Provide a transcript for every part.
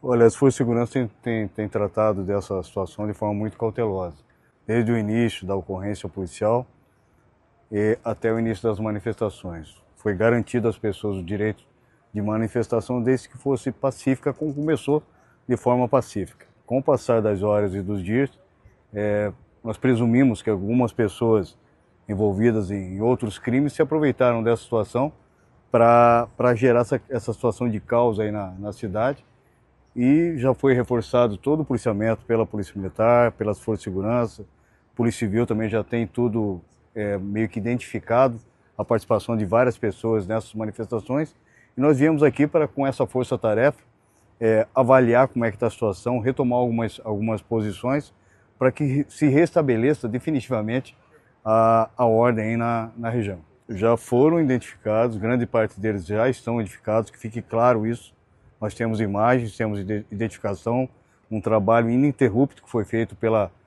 Olha, as forças de segurança têm tratado dessa situação de forma muito cautelosa, desde o início da ocorrência policial e até o início das manifestações. Foi garantido às pessoas o direito de manifestação desde que fosse pacífica, como começou de forma pacífica. Com o passar das horas e dos dias, nós presumimos que algumas pessoas envolvidas em outros crimes se aproveitaram dessa situação para gerar essa situação de caos aí na cidade. E já foi reforçado todo o policiamento pela Polícia Militar, pelas Forças de Segurança, Polícia Civil também já tem tudo meio que identificado, a participação de várias pessoas nessas manifestações. E nós viemos aqui para, com essa força-tarefa, avaliar como é que está a situação, retomar algumas posições para que se restabeleça definitivamente a ordem aí na região. Já foram identificados, grande parte deles já estão identificados, que fique claro isso. Nós temos imagens, temos identificação, um trabalho ininterrupto que foi feito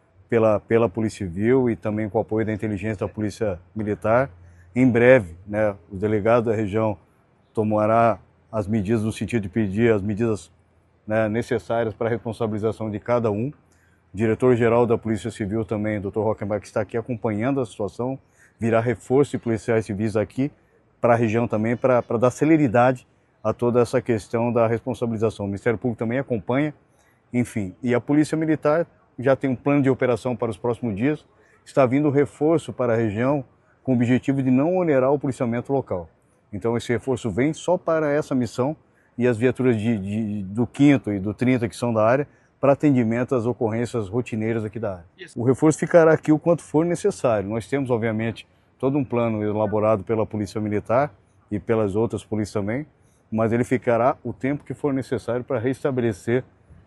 pela Polícia Civil e também com o apoio da inteligência da Polícia Militar. Em breve, né, o delegado da região tomará as medidas no sentido de pedir as medidas, né, necessárias para a responsabilização de cada um. O diretor-geral da Polícia Civil também, Dr. Rockenbach, está aqui acompanhando a situação, virá reforço de policiais civis aqui para a região também, para dar celeridade a toda essa questão da responsabilização. O Ministério Público também acompanha, enfim. E a Polícia Militar já tem um plano de operação para os próximos dias, está vindo reforço para a região com o objetivo de não onerar o policiamento local. Então esse reforço vem só para essa missão e as viaturas do 5º e do 30 que são da área para atendimento às ocorrências rotineiras aqui da área. O reforço ficará aqui o quanto for necessário. Nós temos, obviamente, todo um plano elaborado pela Polícia Militar e pelas outras polícias também, mas ele ficará o tempo que for necessário para restabelecer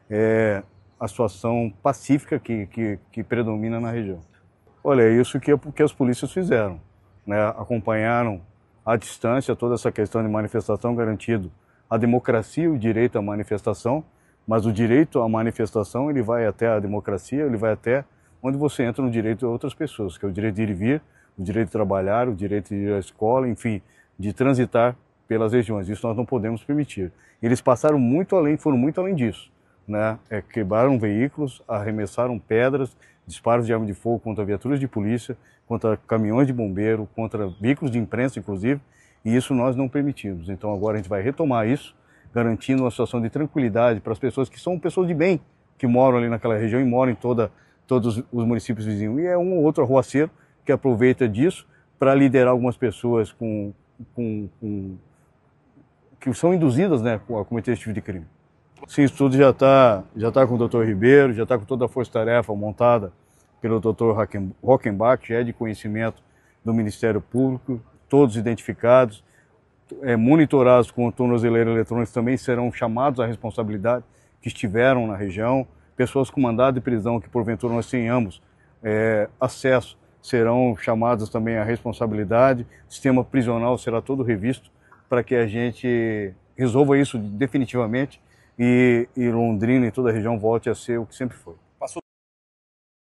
a situação pacífica que predomina na região. Olha, é isso que as polícias fizeram, né? Acompanharam à distância toda essa questão de manifestação, garantido a democracia e o direito à manifestação, mas o direito à manifestação ele vai até a democracia, ele vai até onde você entra no direito de outras pessoas, que é o direito de ir e vir, o direito de trabalhar, o direito de ir à escola, enfim, de transitar pelas regiões. Isso nós não podemos permitir. Eles passaram muito além, foram muito além disso, né? Quebraram veículos, arremessaram pedras, disparos de arma de fogo contra viaturas de polícia, contra caminhões de bombeiro, contra veículos de imprensa, inclusive, e isso nós não permitimos. Então agora a gente vai retomar isso, garantindo uma situação de tranquilidade para as pessoas que são pessoas de bem, que moram ali naquela região e moram em todos os municípios vizinhos. E é um ou outro arruaceiro que aproveita disso para liderar algumas pessoas que são induzidas, né, a cometer esse tipo de crime. Sim, isso tudo já tá com o Dr. Ribeiro, já está com toda a força-tarefa montada pelo Dr. Rockenbach, que é de conhecimento do Ministério Público, todos identificados, monitorados com o tornozeleiro eletrônico, também serão chamados à responsabilidade, que estiveram na região, pessoas com mandado de prisão que porventura nós tenhamos acesso, serão chamadas também à responsabilidade, o sistema prisional será todo revisto para que a gente resolva isso definitivamente e Londrina e toda a região volte a ser o que sempre foi.